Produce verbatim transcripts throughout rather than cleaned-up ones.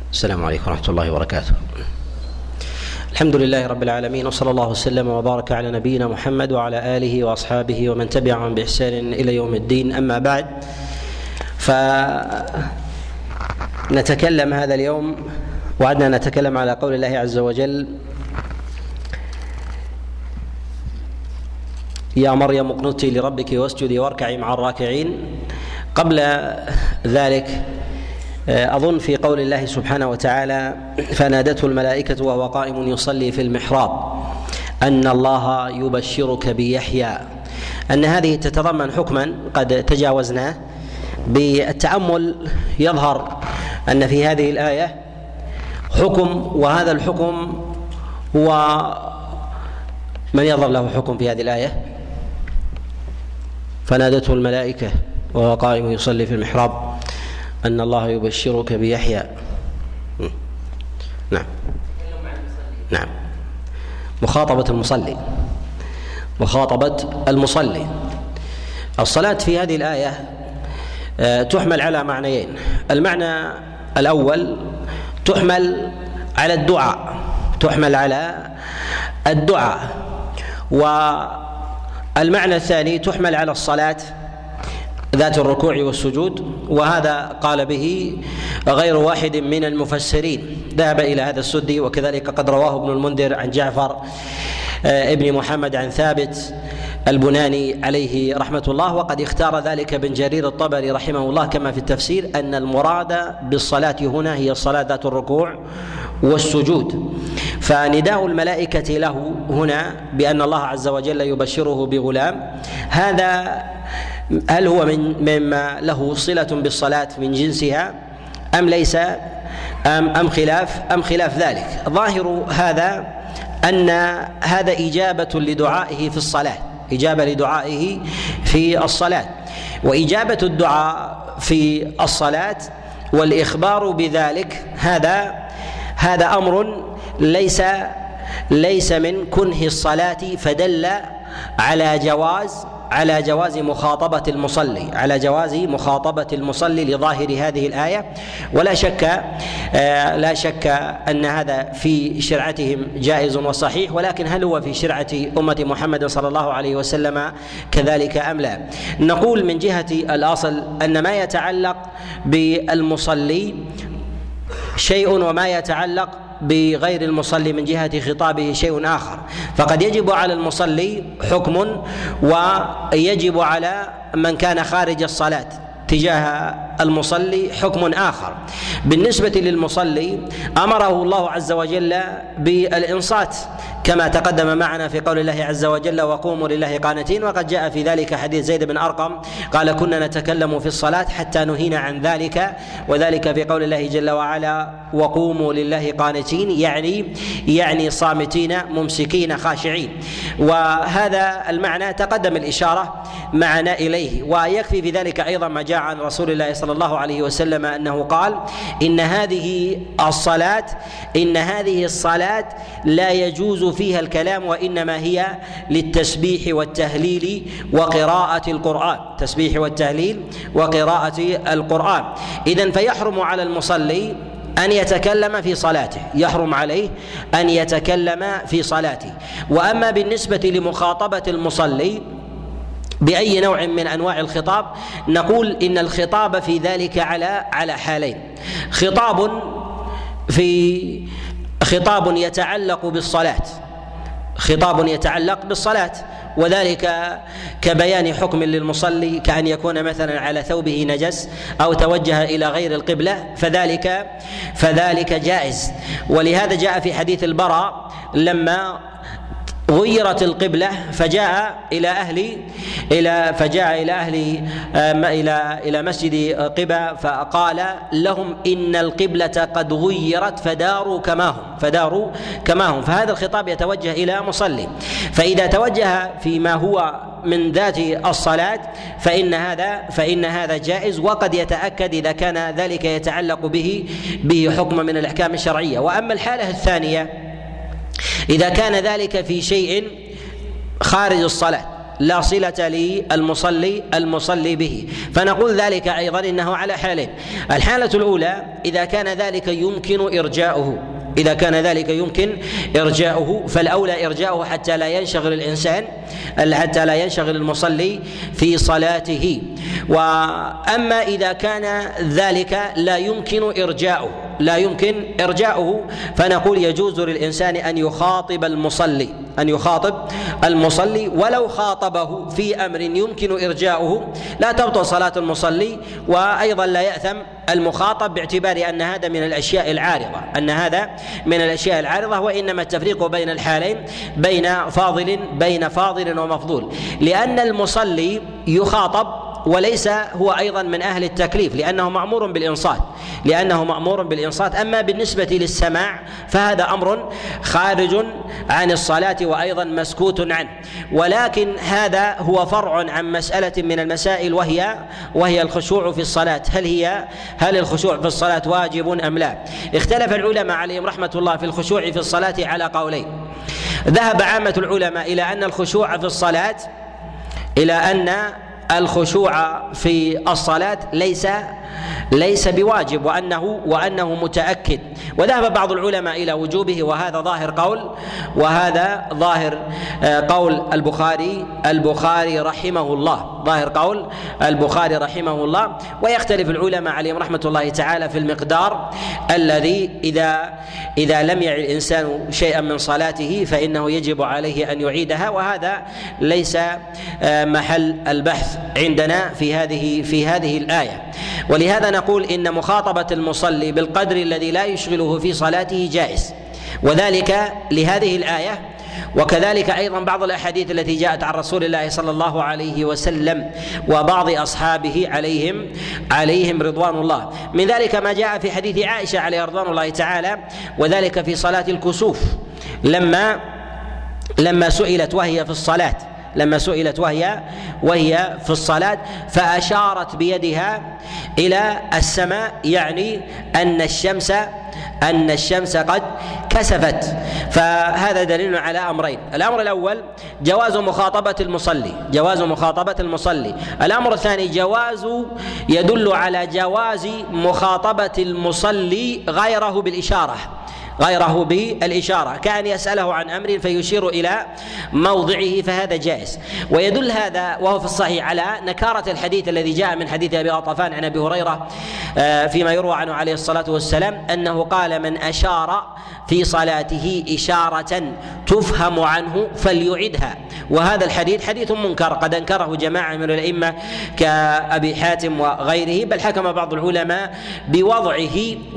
السلام عليكم ورحمة الله وبركاته. الحمد لله رب العالمين، وصلى الله وسلم وبارك على نبينا محمد وعلى آله وأصحابه ومن تبعهم بإحسان إلى يوم الدين. أما بعد، فنتكلم هذا اليوم، وعدنا نتكلم على قول الله عز وجل: يا مريم اقنتي لربك واسجدي واركعي مع الراكعين. قبل ذلك أظن في قول الله سبحانه وتعالى: فنادته الملائكة وهو قائم يصلي في المحراب أن الله يبشرك بيحيى، أن هذه تتضمن حكما قد تجاوزناه. بالتأمل يظهر أن في هذه الآية حكم، وهذا الحكم هو من يظهر له حكم في هذه الآية: فنادته الملائكة وهو قائم يصلي في المحراب أن الله يبشرك بيحيى. نعم نعم مخاطبة المصلي مخاطبة المصلي. الصلاة في هذه الآية تحمل على معنيين. المعنى الأول تحمل على الدعاء تحمل على الدعاء والمعنى الثاني تحمل على الصلاة ذات الركوع والسجود، وهذا قال به غير واحد من المفسرين، ذهب إلى هذا السدي، وكذلك قد رواه ابن المنذر عن جعفر ابن محمد عن ثابت البناني عليه رحمة الله، وقد اختار ذلك ابن جرير الطبري رحمه الله كما في التفسير، أن المراد بالصلاة هنا هي الصلاة ذات الركوع والسجود. فنداء الملائكة له هنا بأن الله عز وجل يبشره بغلام، هذا هل هو من مما له صلة بالصلاة من جنسها أم ليس أم, أم خلاف أم خلاف ذلك؟ ظاهر هذا أن هذا إجابة لدعائه في الصلاة إجابة لدعائه في الصلاة وإجابة الدعاء في الصلاة والإخبار بذلك هذا هذا أمر ليس ليس من كنه الصلاة، فدل على جواز على جواز مخاطبة المصلي على جواز مخاطبة المصلي لظاهر هذه الآية. ولا شك لا شك أن هذا في شرعتهم جائز وصحيح، ولكن هل هو في شرعة أمة محمد صلى الله عليه وسلم كذلك أم لا؟ نقول من جهة الأصل أن ما يتعلق بالمصلي شيء، وما يتعلق بغير المصلي من جهة خطابه شيء آخر. فقد يجب على المصلي حكم، ويجب على من كان خارج الصلاة تجاه المصلي حكم آخر. بالنسبة للمصلي أمره الله عز وجل بالإنصات كما تقدم معنا في قول الله عز وجل: وقوموا لله قانتين. وقد جاء في ذلك حديث زيد بن أرقم قال: كنا نتكلم في الصلاة حتى نهينا عن ذلك، وذلك في قول الله جل وعلا: وقوموا لله قانتين، يعني يعني صامتين ممسكين خاشعين. وهذا المعنى تقدم الإشارة معنا إليه. ويكفي في ذلك أيضا ما جاء عن رسول الله صلى الله عليه وسلم أنه قال: إن هذه الصلاة إن هذه الصلاة لا يجوز فيها الكلام، وإنما هي للتسبيح والتهليل وقراءة القرآن تسبيح والتهليل وقراءة القرآن. إذن فيحرم على المصلي أن يتكلم في صلاته يحرم عليه أن يتكلم في صلاته. وأما بالنسبة لمخاطبة المصلي بأي نوع من أنواع الخطاب، نقول إن الخطاب في ذلك على على حالين: خطاب في خطاب يتعلق بالصلاة خطاب يتعلق بالصلاة وذلك كبيان حكم للمصلي، كأن يكون مثلا على ثوبه نجس أو توجه إلى غير القبلة، فذلك فذلك جائز. ولهذا جاء في حديث البراء لما غيرت القبلة فجاء إلى أهل إلى فجاء إلى أهل إلى إلى مسجد قباء فقال لهم: إن القبلة قد غيرت فداروا كما هم فداروا كما هم فهذا الخطاب يتوجه إلى مصلي. فإذا توجه فيما هو من ذات الصلاة فإن هذا فإن هذا جائز، وقد يتأكد إذا كان ذلك يتعلق به به حكم من الأحكام الشرعية. وأما الحالة الثانية إذا كان ذلك في شيء خارج الصلاة لا صلة للمصلي المصلي به. فنقول ذلك أيضا إنه على حالين: الحالة الأولى إذا كان ذلك يمكن إرجاؤه إذا كان ذلك يمكن إرجاؤه فالأولى إرجاؤه حتى لا ينشغل الإنسان حتى لا ينشغل المصلي في صلاته. وأما إذا كان ذلك لا يمكن إرجاؤه لا يمكن إرجاؤه فنقول يجوز للإنسان أن يخاطب المصلي أن يخاطب المصلي ولو خاطبه في أمر يمكن إرجاؤه لا تبطل صلاة المصلي، وأيضا لا يأثم المخاطب باعتبار أن هذا من الأشياء العارضة أن هذا من الأشياء العارضة وإنما التفريق بين الحالين بين فاضل بين فاضل ومفضول، لأن المصلي يخاطب وليس هو أيضا من أهل التكليف لأنه مأمور بالإنصات لأنه مأمور بالإنصات أما بالنسبة للسماع فهذا أمر خارج عن الصلاة وأيضا مسكوت عنه. ولكن هذا هو فرع عن مسألة من المسائل وهي وهي الخشوع في الصلاة. هل هي هل الخشوع في الصلاة واجب أم لا؟ اختلف العلماء عليهم رحمة الله في الخشوع في الصلاة على قولين. ذهب عامة العلماء إلى أن الخشوع في الصلاة إلى أن الخشوع في الصلاة ليس ليس بواجب وأنه وأنه متأكد، وذهب بعض العلماء إلى وجوبه وهذا ظاهر قول وهذا ظاهر قول البخاري البخاري رحمه الله ظاهر قول البخاري رحمه الله. ويختلف العلماء عليهم رحمة الله تعالى في المقدار الذي إذا إذا لم يعي الإنسان شيئا من صلاته فإنه يجب عليه أن يعيدها، وهذا ليس محل البحث عندنا في هذه في هذه الآية. ولهذا نقول إن مخاطبة المصلي بالقدر الذي لا يشغله في صلاته جائز، وذلك لهذه الآية وكذلك أيضا بعض الأحاديث التي جاءت عن رسول الله صلى الله عليه وسلم وبعض أصحابه عليهم عليهم رضوان الله. من ذلك ما جاء في حديث عائشة عليه رضوان الله تعالى، وذلك في صلاة الكسوف لما لما سئلت وهي في الصلاة لما سئلت وهي وهي في الصلاة فأشارت بيدها إلى السماء، يعني أن الشمس أن الشمس قد كسفت. فهذا دليل على أمرين: الأمر الأول جواز مخاطبة المصلي جواز مخاطبة المصلي الأمر الثاني جواز يدل على جواز مخاطبة المصلي غيره بالإشارة غيره بالإشارة كأن يسأله عن أمر فيشير إلى موضعه، فهذا جائز. ويدل هذا وهو في الصحيح على نكارة الحديث الذي جاء من حديث أبي غطفان عن أبي هريرة فيما يروى عنه عليه الصلاة والسلام أنه قال: من أشار في صلاته إشارة تفهم عنه فليعدها. وهذا الحديث حديث منكر قد أنكره جماعة من الأئمة كأبي حاتم وغيره، بل حكم بعض العلماء بوضعه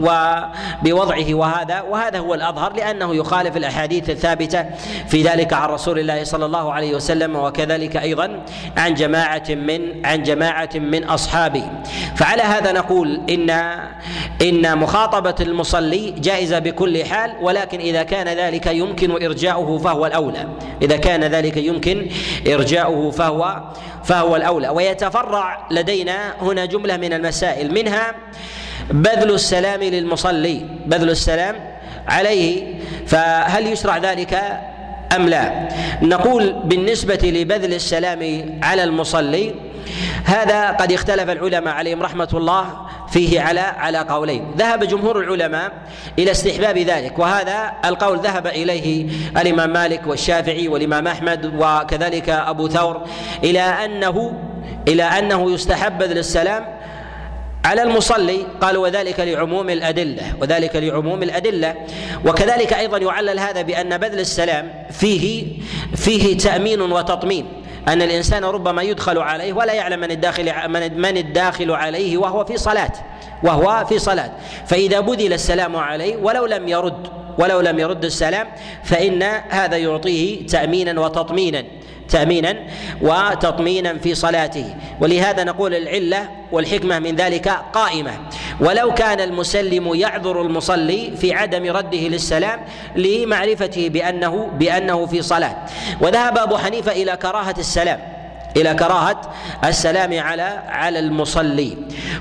وبوضعه وهذا وهذا هو الأظهر لأنه يخالف الأحاديث الثابتة في ذلك عن رسول الله صلى الله عليه وسلم وكذلك أيضا عن جماعة من عن جماعة من أصحابه. فعلى هذا نقول إن إن مخاطبة المصلي جائزة بكل حال، ولكن إذا كان ذلك يمكن إرجاؤه فهو الأولى إذا كان ذلك يمكن إرجاؤه فهو فهو الأولى. ويتفرع لدينا هنا جملة من المسائل، منها بذل السلام للمصلي بذل السلام عليه، فهل يشرع ذلك أم لا؟ نقول بالنسبة لبذل السلام على المصلي هذا قد اختلف العلماء عليهم رحمة الله فيه على على قولين. ذهب جمهور العلماء إلى استحباب ذلك، وهذا القول ذهب إليه الإمام مالك والشافعي والإمام أحمد وكذلك أبو ثور إلى أنه إلى أنه يستحب بذل السلام على المصلي. قالوا وذلك لعموم الأدلة وذلك لعموم الأدلة وكذلك أيضا يعلل هذا بأن بذل السلام فيه فيه تأمين وتطمين، أن الإنسان ربما يدخل عليه ولا يعلم من الداخل من الداخل عليه وهو في صلاة وهو في صلاة فإذا بذل السلام عليه ولو لم يرد ولو لم يرد السلام فإن هذا يعطيه تأمينا وتطمينا تأمينا وتطمينا في صلاته. ولهذا نقول العلة والحكمة من ذلك قائمة، ولو كان المسلم يعذر المصلي في عدم رده للسلام لمعرفته بأنه بأنه في صلاة. وذهب أبو حنيفة إلى كراهة السلام إلى كراهة السلام على على المصلي.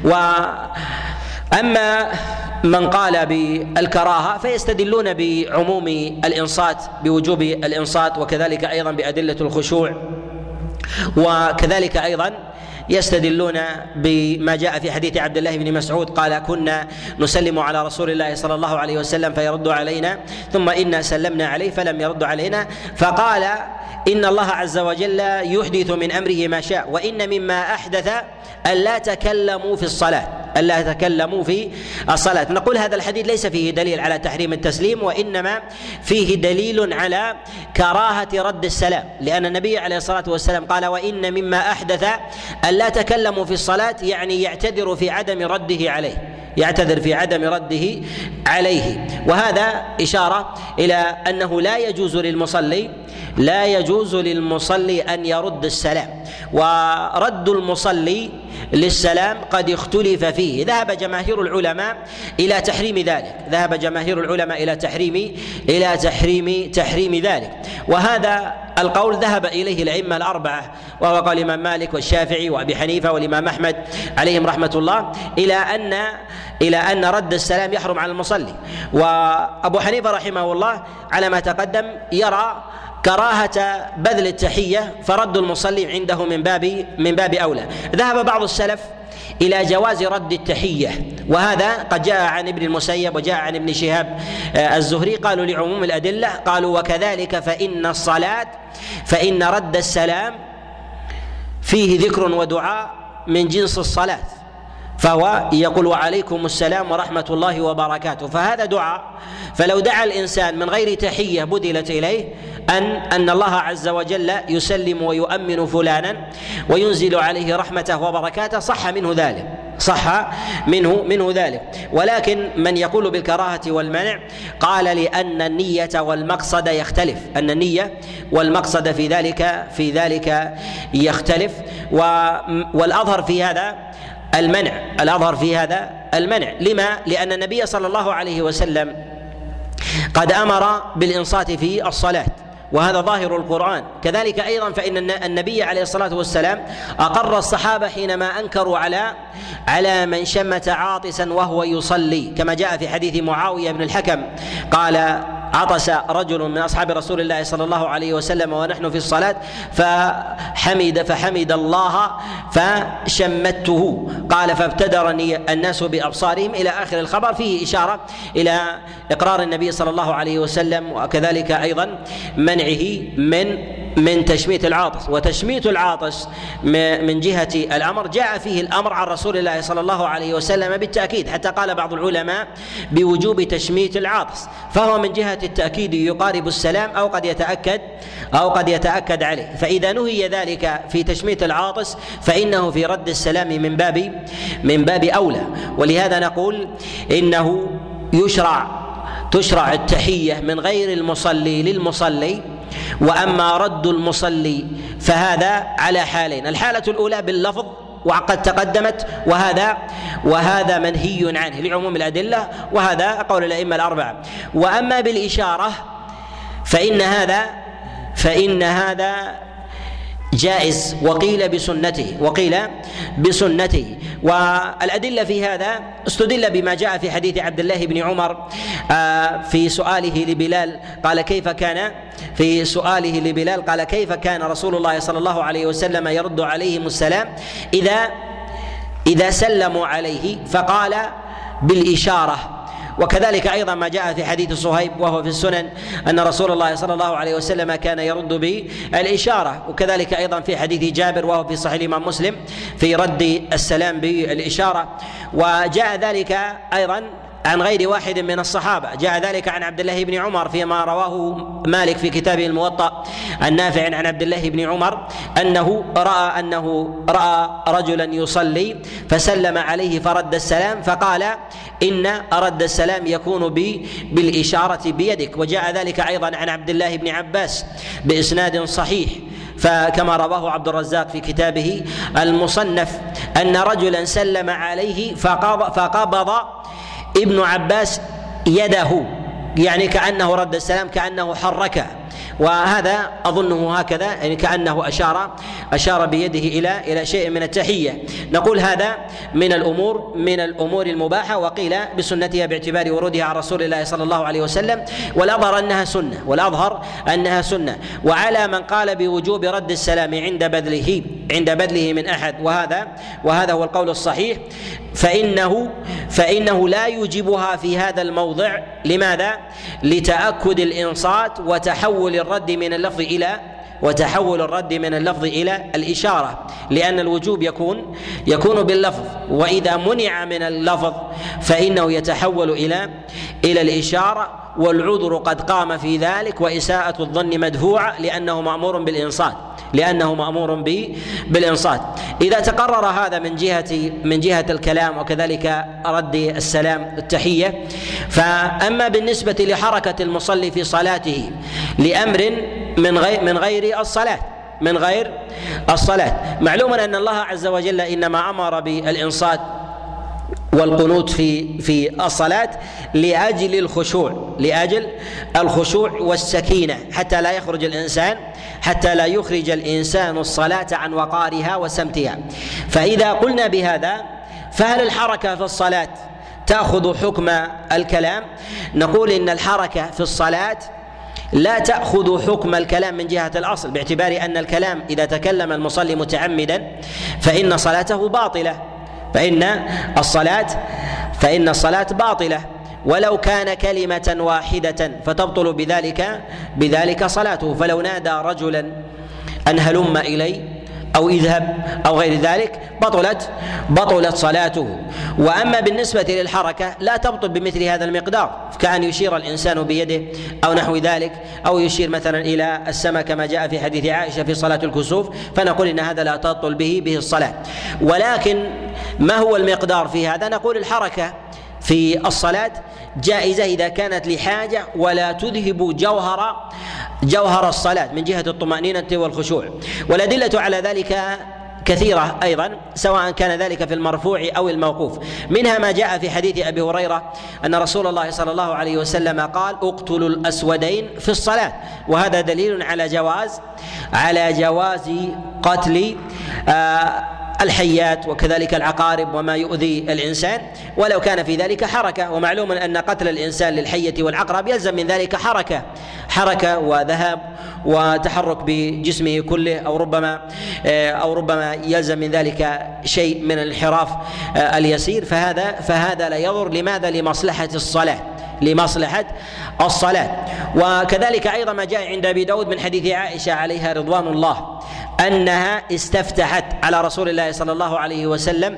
وأما من قال بالكراهة فيستدلون بعموم الإنصات بوجوب الإنصات وكذلك أيضا بأدلة الخشوع وكذلك أيضا يستدلون بما جاء في حديث عبد الله بن مسعود قال: كنا نسلم على رسول الله صلى الله عليه وسلم فيرد علينا ثم إنا سلمنا عليه فلم يرد علينا، فقال: إن الله عز وجل يحدث من أمره ما شاء، وإن مما أحدث ألا تكلموا في الصلاة ألا تكلموا في الصلاة. نقول هذا الحديث ليس فيه دليل على تحريم التسليم، وإنما فيه دليل على كراهة رد السلام، لأن النبي عليه الصلاة والسلام قال: وإن مما أحدث ألا تكلموا في الصلاة، يعني يعتذر في عدم رده عليه يعتذر في عدم رده عليه. وهذا إشارة إلى أنه لا يجوز للمصلي لا يجوز للمصلي أن يرد السلام، ورد المصلي للسلام قد اختلف فيه. ذهب جماهير العلماء إلى تحريم ذلك ذهب جماهير العلماء إلى تحريم إلى تحريم تحريم ذلك، وهذا القول ذهب إليه الأئمة الأربعة، وهو قول الإمام مالك والشافعي وأبي حنيفة والإمام أحمد عليهم رحمة الله، إلى أن إلى أن رد السلام يحرم على المصلي. وأبو حنيفة رحمه الله على ما تقدم يرى كراهة بذل التحية، فرد المصلي عنده من باب من باب أولى. ذهب بعض السلف إلى جواز رد التحية، وهذا قد جاء عن ابن المسيب وجاء عن ابن شهاب الزهري، قالوا لعموم الأدلة، قالوا: وكذلك فإن الصلاة فإن رد السلام فيه ذكر ودعاء من جنس الصلاة، فهو يقول: وعليكم السلام ورحمة الله وبركاته، فهذا دعاء. فلو دعا الإنسان من غير تحية بدلت إليه أن أن الله عز وجل يسلم ويؤمن فلانا وينزل عليه رحمته وبركاته، صح منه ذلك صح منه منه ذلك. ولكن من يقول بالكراهة والمنع قال لأن النية والمقصد يختلف أن النية والمقصد في ذلك في ذلك يختلف، والأظهر في هذا المنع الأظهر في هذا المنع لما؟ لأن النبي صلى الله عليه وسلم قد أمر بالإنصات في الصلاة، وهذا ظاهر القرآن. كذلك أيضا فإن النبي عليه الصلاة والسلام أقر الصحابة حينما أنكروا على على من شمت عاطسا وهو يصلي، كما جاء في حديث معاوية بن الحكم قال: عطس رجل من أصحاب رسول الله صلى الله عليه وسلم ونحن في الصلاة فحمد فحمد الله فشمته، قال: فابتدرني الناس بأبصارهم، إلى آخر الخبر. فيه إشارة إلى إقرار النبي صلى الله عليه وسلم، وكذلك أيضا منعه من من تشميت العاطس. وتشميت العاطس من جهة الأمر جاء فيه الأمر عن رسول الله صلى الله عليه وسلم بالتأكيد، حتى قال بعض العلماء بوجوب تشميت العاطس، فهو من جهة التأكيد يقارب السلام أو قد يتأكد أو قد يتأكد عليه. فإذا نهي ذلك في تشميت العاطس فإنه في رد السلام من باب من باب أولى. ولهذا نقول إنه يشرع تشرع التحية من غير المصلي للمصلي، وأما رد المصلي فهذا على حالين: الحالة الأولى باللفظ وقد تقدمت، وهذا وهذا منهي عنه لعموم الأدلة، وهذا قول الأئمة الأربعة. وأما بالإشارة فإن هذا فإن هذا جائز، وقيل بسنته وقيل بسنته والأدلة في هذا استدل بما جاء في حديث عبد الله بن عمر في سؤاله لبلال، قال: كيف كان في سؤاله لبلال قال: كيف كان رسول الله صلى الله عليه وسلم يرد عليهم السلام إذا إذا سلموا عليه؟ فقال: بالإشارة. وكذلك أيضا ما جاء في حديث صهيب وهو في السنن أن رسول الله صلى الله عليه وسلم كان يرد بالإشارة، وكذلك أيضا في حديث جابر وهو في صحيح الإمام مسلم في رد السلام بالإشارة. وجاء ذلك أيضا عن غير واحد من الصحابة، جاء ذلك عن عبد الله بن عمر فيما رواه مالك في كتابه الموطأ النافع عن عبد الله بن عمر أنه رأى أنه رأى رجلا يصلي فسلم عليه فرد السلام، فقال: إن رد السلام يكون بالإشارة بيدك. وجاء ذلك أيضا عن عبد الله بن عباس بإسناد صحيح فكما رواه عبد الرزاق في كتابه المصنف أن رجلا سلم عليه فقبض, فقبض ابن عباس يده، يعني كأنه رد السلام، كأنه حركه، وهذا أظنه هكذا، يعني كأنه أشار أشار بيده إلى إلى شيء من التحية. نقول هذا من الأمور من الأمور المباحة، وقيل بسنتها باعتبار ورودها عن رسول الله صلى الله عليه وسلم، والأظهر أنها سنة والأظهر أنها سنة. وعلى من قال بوجوب رد السلام عند بذله عند بذله من أحد، وهذا وهذا هو القول الصحيح، فإنه فإنه لا يوجبها في هذا الموضع. لماذا؟ لتأكد الإنصات وتحول الرد من اللفظ إلى وتحول الرد من اللفظ إلى الإشارة، لأن الوجوب يكون يكون باللفظ، وإذا منع من اللفظ فإنه يتحول إلى إلى الإشارة، والعذر قد قام في ذلك، وإساءة الظن مدفوعة لأنه مأمور بالإنصات لأنه مأمور بالإنصات. إذا تقرر هذا من جهة من جهة الكلام، وكذلك رد السلام التحية. فأما بالنسبة لحركة المصلي في صلاته لأمر من غير من غير الصلاة من غير الصلاة معلوم أن الله عز وجل إنما أمر بالإنصات والقنوت في في الصلاة لأجل الخشوع لأجل الخشوع والسكينة، حتى لا يخرج الإنسان حتى لا يخرج الإنسان الصلاة عن وقارها وسمتها. فإذا قلنا بهذا، فهل الحركة في الصلاة تأخذ حكم الكلام؟ نقول إن الحركة في الصلاة لا تأخذ حكم الكلام من جهة الأصل، باعتبار أن الكلام إذا تكلم المصلي متعمدا فإن صلاته باطلة فإن الصلاة فإن الصلاة باطلة، ولو كان كلمة واحدة فتبطل بذلك بذلك صلاته. فلو نادى رجلا أن هلم إلي أو اذهب أو غير ذلك بطلت بطلت صلاته. وأما بالنسبة للحركة لا تبطل بمثل هذا المقدار، كأن يشير الإنسان بيده أو نحو ذلك، أو يشير مثلا إلى السماء كما جاء في حديث عائشة في صلاة الكسوف، فنقول إن هذا لا تبطل به به الصلاة. ولكن ما هو المقدار في هذا؟ نقول الحركة في الصلاة جائزة إذا كانت لحاجة ولا تذهب جوهر جوهر الصلاة من جهة الطمأنينة والخشوع. والأدلة على ذلك كثيرة أيضا، سواء كان ذلك في المرفوع أو الموقوف. منها ما جاء في حديث أبي هريرة أن رسول الله صلى الله عليه وسلم قال: اقتلوا الأسودين في الصلاة. وهذا دليل على جواز على جواز قتل آه الحيات وكذلك العقارب وما يؤذي الإنسان، ولو كان في ذلك حركة. ومعلوم أن قتل الإنسان للحية والعقرب يلزم من ذلك حركة حركة وذهاب وتحرك بجسمه كله، أو ربما أو ربما يلزم من ذلك شيء من الانحراف اليسير، فهذا فهذا لا يضر. لماذا؟ لمصلحة الصلاة لمصلحة الصلاة. وكذلك أيضا ما جاء عند أبي داود من حديث عائشة عليها رضوان الله أنها استفتحت على رسول الله صلى الله عليه وسلم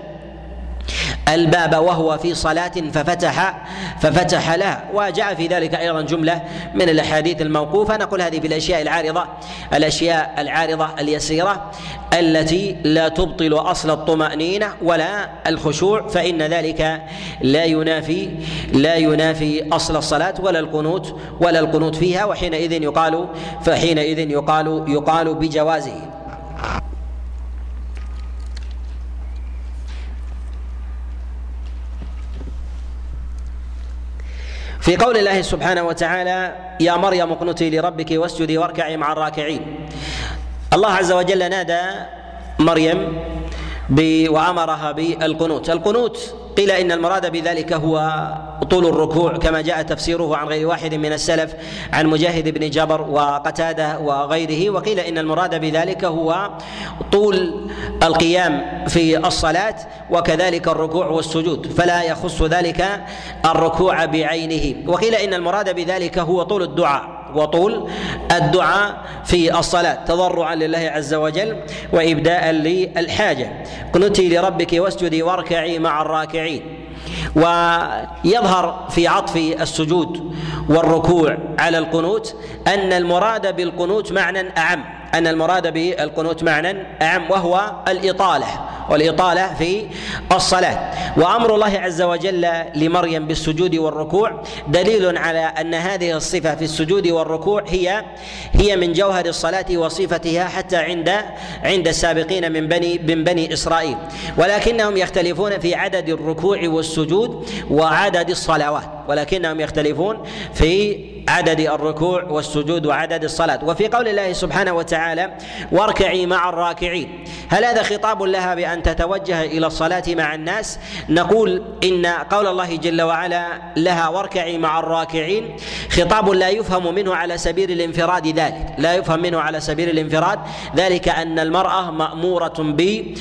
الباب وهو في صلاة ففتح ففتح لها. وجاء في ذلك أيضا جملة من الأحاديث الموقوفة. نقول هذه في الأشياء العارضة الأشياء العارضة اليسيرة التي لا تبطل أصل الطمأنينة ولا الخشوع، فإن ذلك لا ينافي لا ينافي أصل الصلاة ولا القنوت ولا القنوت فيها، وحينئذ يقال فحينئذ يقال يقال بجوازه. في قول الله سبحانه وتعالى: يا مريم اقنتي لربك واسجدي واركعي مع الراكعين، الله عز وجل نادى مريم وأمرها بالقنوت. القنوت قيل إن المراد بذلك هو طول الركوع، كما جاء تفسيره عن غير واحد من السلف عن مجاهد بن جبر وقتادة وغيره. وقيل إن المراد بذلك هو طول القيام في الصلاة وكذلك الركوع والسجود، فلا يخص ذلك الركوع بعينه. وقيل إن المراد بذلك هو طول الدعاء وطول الدعاء في الصلاة تضرعا لله عز وجل وإبداء للحاجة. قنتي لربك واسجدي واركعي مع الراكعين. ويظهر في عطف السجود والركوع على القنوت أن المراد بالقنوت معنى أعم أن المراد بالقنوت معنى أعم وهو الإطالة والإطالة في الصلاة. وأمر الله عز وجل لمريم بالسجود والركوع دليل على أن هذه الصفة في السجود والركوع هي هي من جوهر الصلاة وصفتها حتى عند عند السابقين من بني من بني إسرائيل، ولكنهم يختلفون في عدد الركوع والسجود وعدد الصلوات ولكنهم يختلفون في عدد الركوع والسجود وعدد الصلاة. وفي قول الله سبحانه وتعالى واركعي مع الراكعين، هل هذا خطاب لها بأن تتوجه إلى الصلاة مع الناس؟ نقول إن قول الله جل وعلا لها واركعي مع الراكعين خطاب لا يفهم منه على سبيل الانفراد ذلك، لا يفهم منه على سبيل الانفراد ذلك أن المرأة مأمورة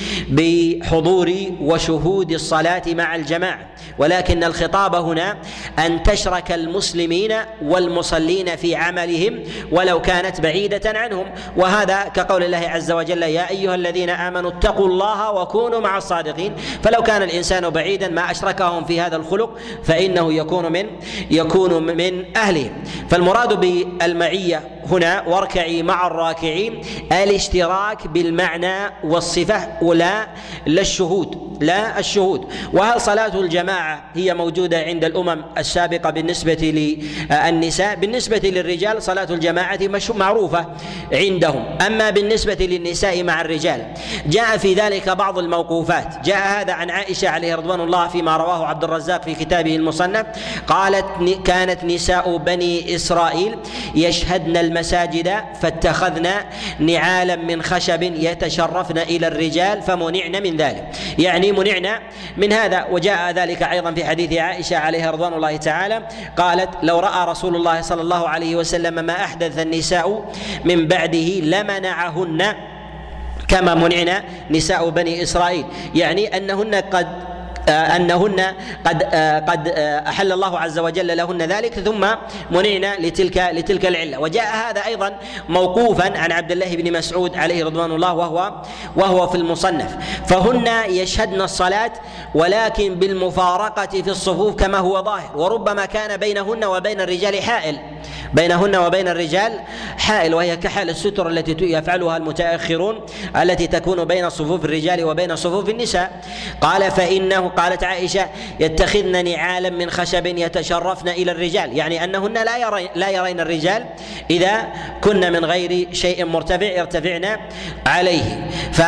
بحضور وشهود الصلاة مع الجماعة، ولكن الخطاب هنا أن تشرك المسلمين والمصلين في عملهم ولو كانت بعيدة عنهم، وهذا كقول الله عز وجل يا أيها الذين آمنوا اتقوا الله وكونوا مع الصادقين. فلو كان الإنسان بعيدا ما أشركهم في هذا الخلق فإنه يكون من يكون من أهله. فالمراد بالمعية هنا واركعي مع الراكعين الاشتراك بالمعنى والصفة ولا لا الشهود لا الشهود. وهل صلاة الجماعة هي موجودة عند الأمم السابقة بالنسبة للنساء؟ بالنسبة للرجال صلاة الجماعة معروفة عندهم، أما بالنسبة للنساء مع الرجال جاء في ذلك بعض الموقوفات. جاء هذا عن عائشة عليه رضوان الله فيما رواه عبد الرزاق في كتابه المصنف، قالت كانت نساء بني إسرائيل يشهدن المساجد فاتخذن نعالا من خشب يتشرفن إلى الرجال فمنعن من ذلك، يعني منعنا من هذا. وجاء ذلك أيضا في حديث عائشة عليها رضوان الله تعالى قالت لو رأى رسول الله صلى الله عليه وسلم ما أحدث النساء من بعده لمنعهن كما منعنا نساء بني إسرائيل، يعني أنهن قد أنهن قد قد أحل الله عز وجل لهن ذلك ثم منعنا لتلك لتلك العلة. وجاء هذا أيضا موقوفا عن عبد الله بن مسعود عليه رضوان الله وهو وهو في المصنف. فهن يشهدن الصلاة ولكن بالمفارقة في الصفوف كما هو ظاهر، وربما كان بينهن وبين الرجال حائل بينهن وبين الرجال حائل وهي كحال الستر التي يفعلها المتأخرون التي تكون بين صفوف الرجال وبين صفوف النساء. قال فإنه قالت عائشة يتخذن نعالا من خشب يتشرفن إلى الرجال، يعني أنهن لا يرين, لا يرين الرجال إذا كن من غير شيء مرتفع يرتفعن عليه.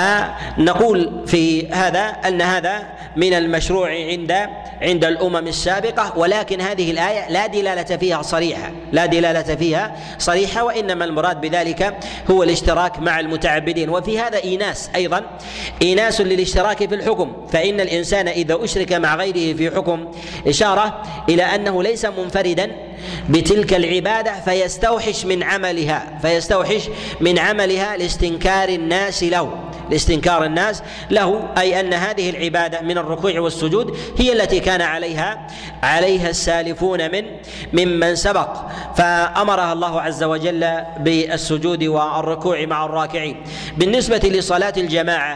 فنقول في هذا أن هذا من المشروع عند عند الأمم السابقة، ولكن هذه الآية لا دلالة فيها صريحة لا دلالة فيها صريحة وإنما المراد بذلك هو الاشتراك مع المتعبدين. وفي هذا إيناس أيضا إيناس للاشتراك في الحكم، فإن الإنسان إذا أشرك مع غيره في حكم إشارة إلى أنه ليس منفردا بتلك العبادة فيستوحش من عملها فيستوحش من عملها لاستنكار الناس له لاستنكار الناس له أي أن هذه العبادة من الركوع والسجود هي التي كان عليها عليها السالفون من ممن سبق، فأمرها الله عز وجل بالسجود والركوع مع الراكعين. بالنسبة لصلاة الجماعة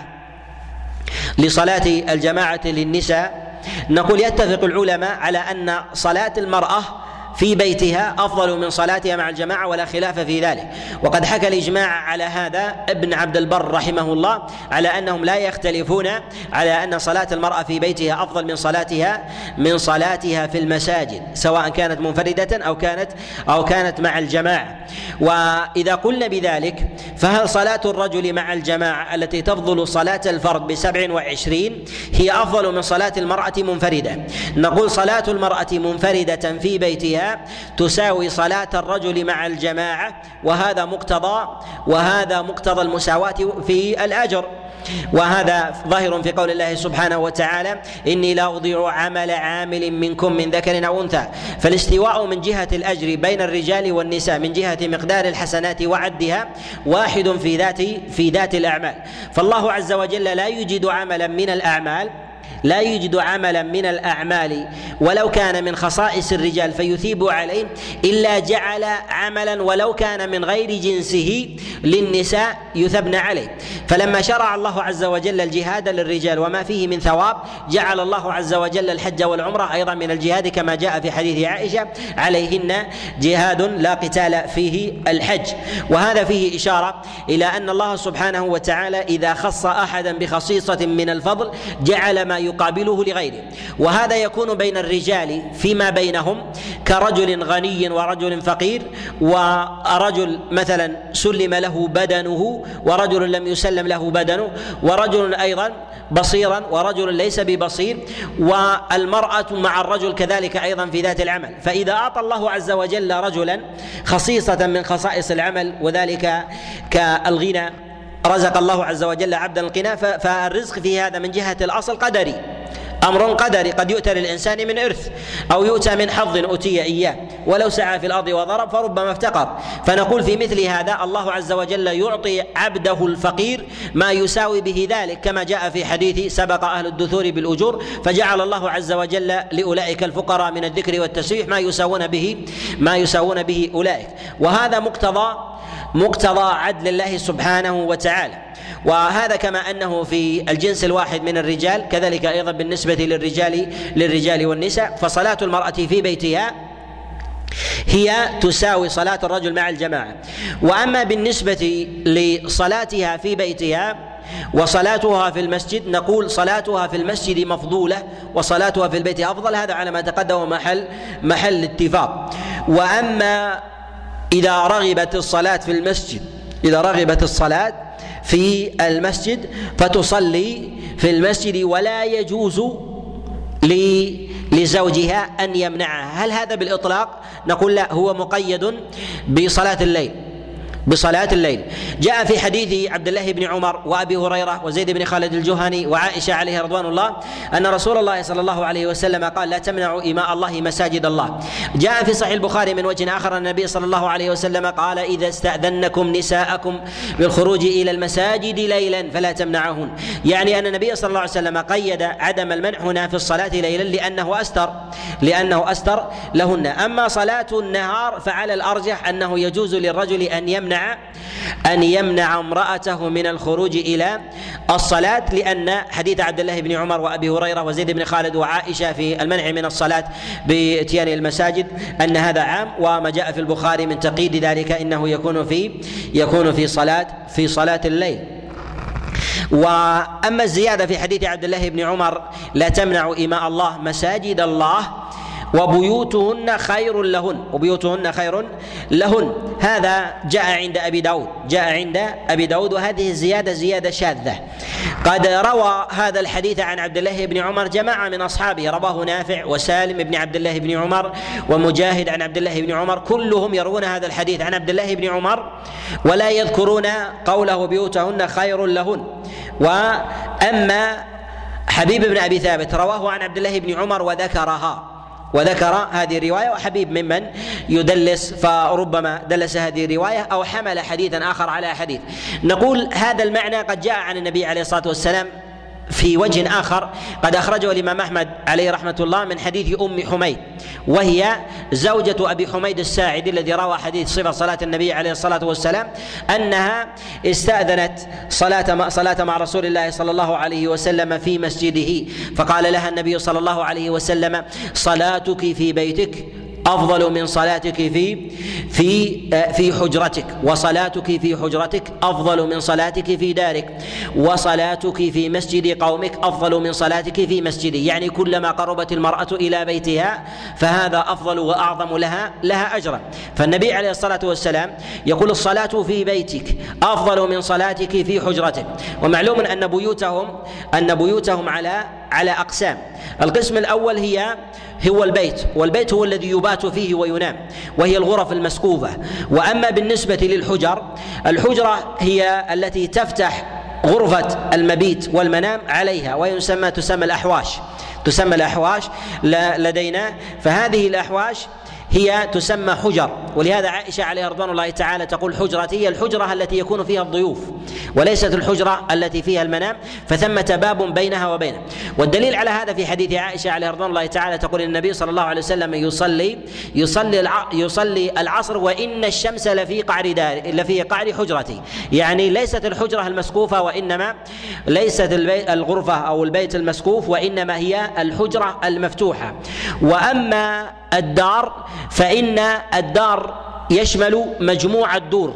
لصلاة الجماعة للنساء نقول يتفق العلماء على أن صلاة المرأة في بيتها أفضل من صلاتها مع الجماعة ولا خلاف في ذلك. وقد حكى الإجماع على هذا ابن عبد البر رحمه الله على أنهم لا يختلفون على أن صلاة المرأة في بيتها أفضل من صلاتها من صلاتها في المساجد سواء كانت منفردة أو كانت أو كانت مع الجماعة. وإذا قلنا بذلك فهل صلاة الرجل مع الجماعة التي تفضل صلاة الفرد بسبع وعشرين هي أفضل من صلاة المرأة منفردة؟ نقول صلاة المرأة منفردة في بيتها تساوي صلاة الرجل مع الجماعة، وهذا مقتضى وهذا مقتضى المساواة في الأجر، وهذا ظاهر في قول الله سبحانه وتعالى إني لا أضيع عمل عامل منكم من ذكر أو أنثى. فالاستواء من جهة الأجر بين الرجال والنساء من جهة مقدار الحسنات وعدها واحد في ذات في ذات الأعمال. فالله عز وجل لا يوجد عملا من الأعمال لا يوجد عملا من الأعمال ولو كان من خصائص الرجال فيثيب عليه إلا جعل عملا ولو كان من غير جنسه للنساء يثبن عليه. فلما شرع الله عز وجل الجهاد للرجال وما فيه من ثواب جعل الله عز وجل الحج والعمرة أيضا من الجهاد كما جاء في حديث عائشة عليهن جهاد لا قتال فيه الحج. وهذا فيه إشارة إلى أن الله سبحانه وتعالى إذا خص أحدا بخصيصة من الفضل جعل ما وإنما يقابله لغيره. وهذا يكون بين الرجال فيما بينهم كرجل غني ورجل فقير، ورجل مثلا سلم له بدنه ورجل لم يسلم له بدنه، ورجل أيضا بصيرا ورجل ليس ببصير، والمرأة مع الرجل كذلك أيضا في ذات العمل. فإذا أعطى الله عز وجل رجلا خصيصة من خصائص العمل وذلك كالغنى، رزق الله عز وجل عبدا الغنى، فالرزق في هذا من جهة الأصل قدري، أمر قدري، قد يؤتى للإنسان من إرث أو يؤتى من حظ أوتي إياه، ولو سعى في الأرض وضرب فربما افتقر. فنقول في مثل هذا الله عز وجل يعطي عبده الفقير ما يساوي به ذلك، كما جاء في حديث سبق أهل الدثور بالأجور، فجعل الله عز وجل لأولئك الفقراء من الذكر والتسبيح ما يساوون به ما يساوون به أولئك. وهذا مقتضى مقتضى عدل الله سبحانه وتعالى. وهذا كما أنه في الجنس الواحد من الرجال كذلك أيضا بالنسبة للرجال للرجال والنساء. فصلاة المرأة في بيتها هي تساوي صلاة الرجل مع الجماعة. وأما بالنسبة لصلاتها في بيتها وصلاتها في المسجد، نقول صلاتها في المسجد مفضولة وصلاتها في البيت أفضل، هذا على ما تقدم محل محل اتفاق. وأما إذا رغبت الصلاة في المسجد إذا رغبت الصلاة في المسجد فتصلي في المسجد ولا يجوز لزوجها أن يمنعها. هل هذا بالإطلاق؟ نقول لا، هو مقيد بصلاة الليل بصلاة الليل. جاء في حديث عبد الله بن عمر وأبي هريرة وزيد بن خالد الجهني وعائشة عليه رضوان الله أن رسول الله صلى الله عليه وسلم قال: لا تمنعوا إماء الله مساجد الله. جاء في صحيح البخاري من وجه آخر أن النبي صلى الله عليه وسلم قال: إذا استأذنكم نساءكم بالخروج إلى المساجد ليلا فلا تمنعهن. يعني أن النبي صلى الله عليه وسلم قيد عدم المنع هنا في الصلاة ليلا لأنه أستر لأنه أستر لهن. أما صلاة النهار فعلى الأرجح أنه يجوز للرجل أن يمنع أن يمنع امرأته من الخروج إلى الصلاة، لأن حديث عبد الله بن عمر وأبي هريرة وزيد بن خالد وعائشة في المنع من الصلاة بإتيان المساجد أن هذا عام، وما جاء في البخاري من تقييد ذلك إنه يكون في يكون في صلاة في صلاة الليل. وأما الزيادة في حديث عبد الله بن عمر: لا تمنعوا إماء الله مساجد الله وبيوتهن خير لهن وبيوتهن خير لهن، هذا جاء عند أبي داود جاء عند أبي داود وهذه الزيادة زيادة شاذة. قد روى هذا الحديث عن عبد الله بن عمر جماعة من أصحابه، رواه نافع وسالم بن عبد الله بن عمر ومجاهد عن عبد الله بن عمر، كلهم يروون هذا الحديث عن عبد الله بن عمر ولا يذكرون قوله بيوتهن خير لهن. وأما حبيب بن أبي ثابت رواه عن عبد الله بن عمر وذكرها وذكر هذه الرواية، وحبيب ممن يدلس فربما دلس هذه الرواية أو حمل حديثا آخر على حديث. نقول هذا المعنى قد جاء عن النبي عليه الصلاة والسلام في وجه آخر قد أخرجه الإمام أحمد عليه رحمة الله من حديث أم حميد، وهي زوجة أبي حميد الساعدي الذي روى حديث صفة صلاة النبي عليه الصلاة والسلام، أنها استأذنت صلاة صلاة مع رسول الله صلى الله عليه وسلم في مسجده، فقال لها النبي صلى الله عليه وسلم: صلاتك في بيتك أفضل من صلاتك في في في حجرتك، وصلاتك في حجرتك أفضل من صلاتك في دارك، وصلاتك في مسجد قومك أفضل من صلاتك في مسجدي. يعني كلما قربت المرأة إلى بيتها فهذا أفضل وأعظم لها لها أجرا. فالنبي عليه الصلاة والسلام يقول: الصلاة في بيتك أفضل من صلاتك في حجرتك. ومعلوم أن بيوتهم أن بيوتهم على على أقسام. القسم الأول هي هو البيت، والبيت هو الذي يبات فيه وينام، وهي الغرف المسقوفة. وأما بالنسبة للحجر، الحجرة هي التي تفتح غرفة المبيت والمنام عليها، ويسمى تسمى الأحواش تسمى الأحواش لدينا. فهذه الأحواش هي تسمى حجر، ولهذا عائشة عليها رضوان الله تعالى تقول: حجرتي هي الحجرة التي يكون فيها الضيوف وليست الحجرة التي فيها المنام، فثمة باب بينها وبينه. والدليل على هذا في حديث عائشة عليها رضوان الله تعالى تقول: النبي صلى الله عليه وسلم يصلي يصلي يصلي العصر وإن الشمس لفي قعر دار لفي قعر حجرتي. يعني ليست الحجرة المسقوفة، وإنما ليست الغرفة أو البيت المسقوف، وإنما هي الحجرة المفتوحة. وأما الدار فإن الدار يشمل مجموع الدور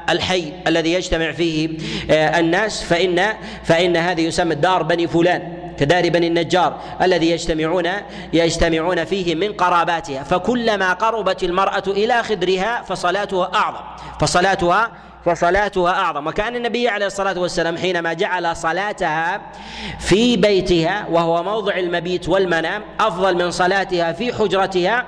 كالحي الذي يجتمع فيه الناس، فإن فإن هذه يسمى الدار بني فلان كدار بني النجار الذي يجتمعون يجتمعون فيه من قراباتها، فكلما قربت المرأة إلى خدرها فصلاتها أعظم فصلاتها فصلاتها أعظم. وكان النبي عليه الصلاة والسلام حينما جعل صلاتها في بيتها وهو موضع المبيت والمنام أفضل من صلاتها في حجرتها،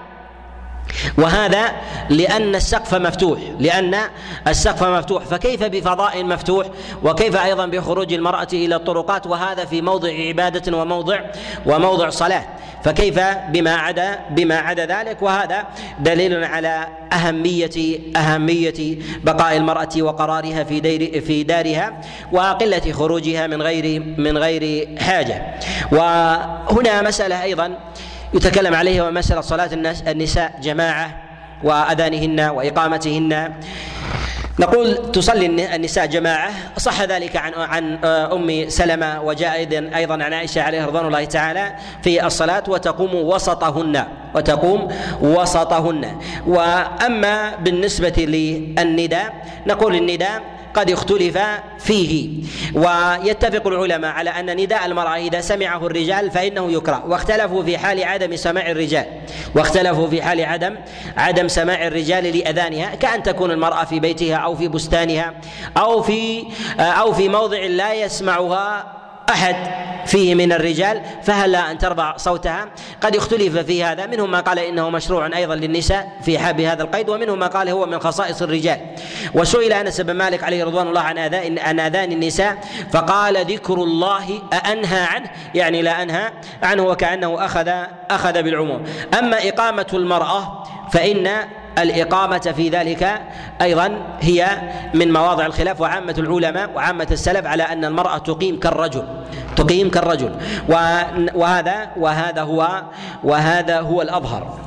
وهذا لأن السقف مفتوح لأن السقف مفتوح فكيف بفضاء مفتوح، وكيف أيضا بخروج المرأة إلى الطرقات، وهذا في موضع عبادة وموضع وموضع صلاة، فكيف بما عدا بما عدا ذلك. وهذا دليل على أهمية أهمية بقاء المرأة وقرارها في دير في دارها وقلة خروجها من غير من غير حاجة. وهنا مسألة أيضا يتكلم عليها ومسألة صلاة النساء جماعة وأذانهن وإقامتهن. نقول تصلي النساء جماعة، صح ذلك عن عن أم سلمة، وجاء أيضا عن عائشة عليها رضوان الله تعالى في الصلاة وتقوم وسطهن وتقوم وسطهن. وأما بالنسبة للنداء نقول النداء قد اختلف فيه، ويتفق العلماء على أن نداء المرأة إذا سمعه الرجال فإنه يكره، واختلفوا في حال عدم سماع الرجال واختلفوا في حال عدم عدم سماع الرجال لأذانها، كأن تكون المرأة في بيتها أو في بستانها أو في أو في موضع لا يسمعها أحد فيه من الرجال، فهل أن ترفع صوتها؟ قد اختلف في هذا، منهم ما قال إنه مشروع أيضا للنساء في حال هذا القيد، ومنهم ما قال هو من خصائص الرجال. وسئل أنس بن مالك عليه رضوان الله عن آذان عن آذان النساء فقال ذكر الله أأنهى عنه، يعني لا أنهى عنه، وكأنه أخذ أخذ بالعموم. أما إقامة المرأة فإن الإقامة في ذلك أيضا هي من مواضع الخلاف، وعامة العلماء وعامة السلف على أن المرأة تقيم كالرجل تقيم كالرجل وهذا وهذا هو وهذا هو الأظهر.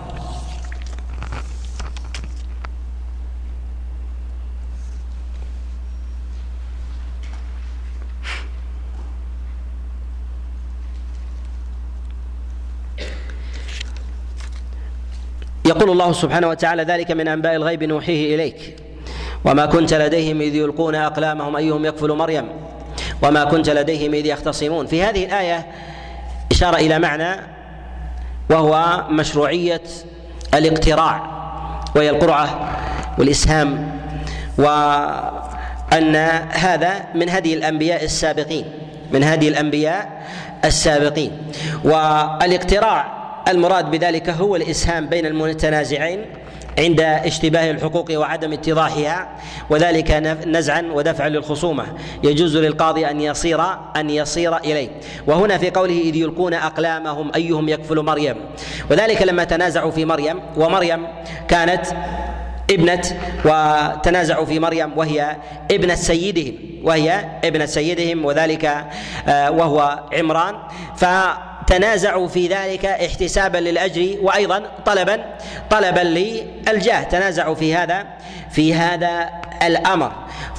يقول الله سبحانه وتعالى ذلك من أنباء الغيب نوحيه إليك وما كنت لديهم إذ يلقون أقلامهم أيهم يكفل مريم وما كنت لديهم إذ يختصمون. في هذه الآية إشارة إلى معنى وهو مشروعية الاقتراع، وهي القرعة والإسهام، وأن هذا من هدي الأنبياء السابقين من هدي الأنبياء السابقين والاقتراع المراد بذلك هو الإسهام بين المتنازعين عند اشتباه الحقوق وعدم اتضاحها، وذلك نزعا ودفعا للخصومة يجوز للقاضي أن يصير أن يصير إليه. وهنا في قوله إذ يلقون أقلامهم أيهم يكفل مريم، وذلك لما تنازعوا في مريم، ومريم كانت ابنة وتنازعوا في مريم وهي ابنة سيدهم وهي ابنة سيدهم وذلك وهو عمران، ف تنازعوا في ذلك احتسابا للأجر وأيضا طلبا طلبا للجاه، تنازعوا في هذا في هذا الأمر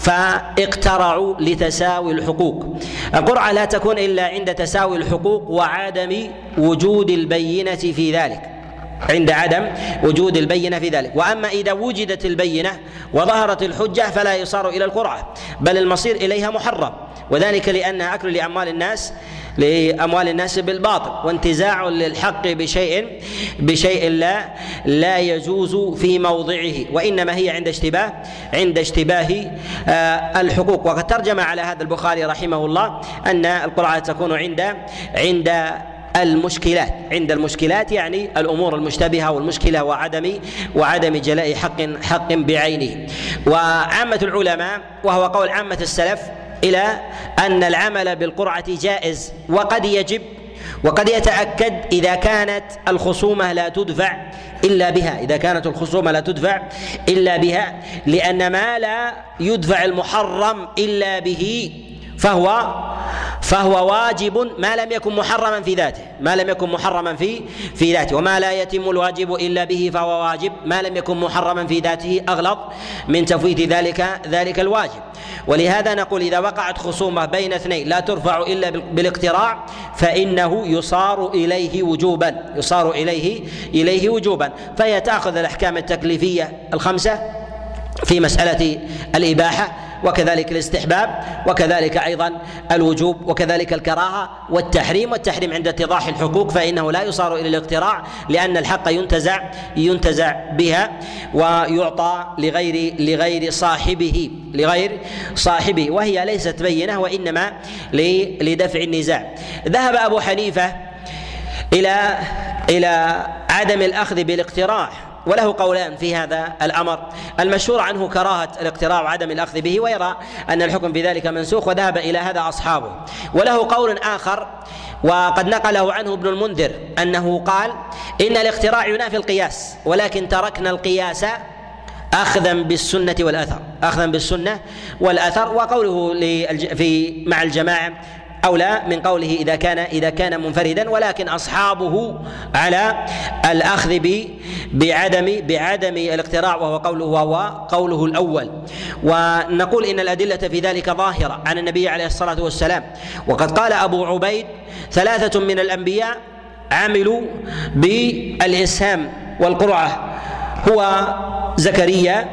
فاقترعوا لتساوي الحقوق. القرعة لا تكون إلا عند تساوي الحقوق وعدم وجود البينة في ذلك عند عدم وجود البينة في ذلك. وأما إذا وجدت البينة وظهرت الحجة فلا يصار إلى القرعة، بل المصير إليها محرم، وذلك لأنها أكل لأموال الناس لأموال الناس بالباطل، وانتزاع للحق بشيء بشيء لا لا يجوز في موضعه، وإنما هي عند اشتباه عند اشتباه آه الحقوق. وقد ترجم على هذا البخاري رحمه الله أن القرعة تكون عند عند المشكلات عند المشكلات يعني الأمور المشتبهة والمشكلة وعدم وعدم جلاء حق حق بعينه. وعامة العلماء وهو قول عامة السلف إلى أن العمل بالقرعة جائز وقد يجب وقد يتأكد إذا كانت الخصومة لا تدفع إلا بها إذا كانت الخصومة لا تدفع إلا بها لأن ما لا يدفع المحرم إلا به فهو فهو واجب ما لم يكن محرما في ذاته ما لم يكن محرما في في ذاته وما لا يتم الواجب إلا به فهو واجب ما لم يكن محرما في ذاته أغلظ من تفويت ذلك ذلك الواجب. ولهذا نقول إذا وقعت خصومة بين اثنين لا ترفع إلا بالاقتراع فإنه يصار إليه وجوبا يصار إليه إليه وجوبا فهي تأخذ الأحكام التكليفية الخمسة في مسألة الإباحة وكذلك الاستحباب وكذلك أيضا الوجوب وكذلك الكراهة والتحريم. والتحريم عند اتضاح الحقوق فإنه لا يصار إلى الاقتراع لأن الحق ينتزع ينتزع بها ويعطى لغير لغير صاحبه لغير صاحبه وهي ليست بينة وإنما لدفع النزاع. ذهب أبو حنيفة إلى إلى عدم الأخذ بالاقتراع وله قولان في هذا الأمر. المشهور عنه كراهة الاقتراع وعدم الأخذ به ويرى أن الحكم في ذلك منسوخ وذهب إلى هذا أصحابه. وله قول آخر وقد نقله عنه ابن المنذر أنه قال إن الاقتراع ينافي القياس ولكن تركنا القياس أخذا بالسنة والأثر أخذا بالسنة والأثر. وقوله في مع الجماعة أولى من قوله إذا كان إذا كان منفردا ولكن أصحابه على الأخذ بعدم بعدم الاقتراع وهو قوله وهو قوله الأول. ونقول إن الأدلة في ذلك ظاهرة عن النبي عليه الصلاة والسلام. وقد قال أبو عبيد ثلاثة من الأنبياء عملوا بالإسهام والقرعة هو زكريا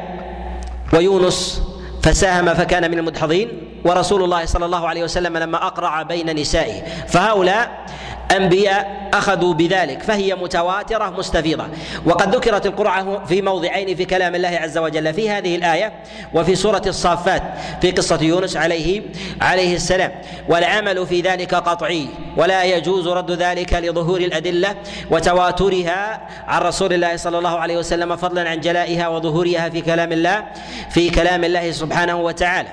ويونس فساهم فكان من المدحضين ورسول الله صلى الله عليه وسلم لما أقرع بين نسائه. فهؤلاء أنبياء أخذوا بذلك فهي متواترة مستفيضة. وقد ذكرت القرعة في موضعين في كلام الله عز وجل في هذه الآية وفي سورة الصافات في قصة يونس عليه عليه السلام. والعمل في ذلك قطعي ولا يجوز رد ذلك لظهور الأدلة وتواترها عن رسول الله صلى الله عليه وسلم فضلا عن جلائها وظهورها في كلام الله في كلام الله سبحانه وتعالى.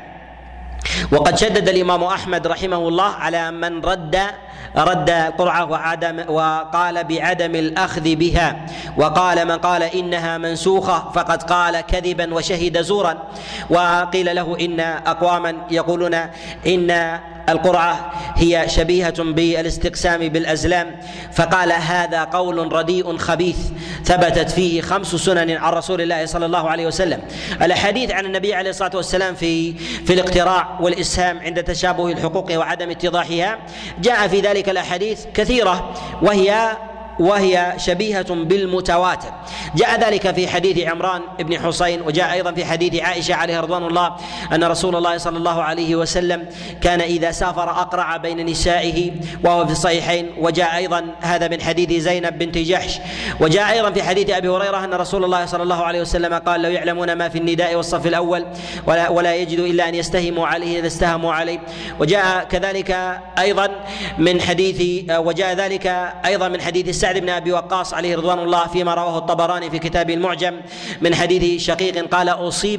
وقد شدد الإمام أحمد رحمه الله على من رد رد القرعة وعدم وقال بعدم الأخذ بها وقال من قال إنها منسوخة فقد قال كذبا وشهد زورا. وقيل له إن أقواما يقولون إن القرعة هي شبيهة بالاستقسام بالأزلام فقال هذا قول رديء خبيث ثبتت فيه خمس سنن عن رسول الله صلى الله عليه وسلم. الحديث عن النبي عليه الصلاة والسلام في في الاقتراع والإسهام عند تشابه الحقوق وعدم اتضاحها جاء في ذلك الأحاديث كثيرة وهي وهي شبيهة بالمتواتر. جاء ذلك في حديث عمران بن حسين وجاء أيضا في حديث عائشة عليه رضوان الله أن رسول الله صلى الله عليه وسلم كان إذا سافر أقرع بين نسائه وهو في الصحيحين. وجاء أيضا هذا من حديث زينب بنت جحش. وجاء أيضا في حديث أبي هريرة أن رسول الله صلى الله عليه وسلم قال لو يعلمون ما في النداء والصف الأول ولا, ولا يجدوا إلا أن يستهموا عليه إذا استهموا عليه. وجاء كذلك أيضا من حديث وجاء ذلك أيضا من حديث سعد بن أبي وقاص عليه رضوان الله فيما رواه الطبراني في كتاب المعجم من حديث شقيق قال أصيب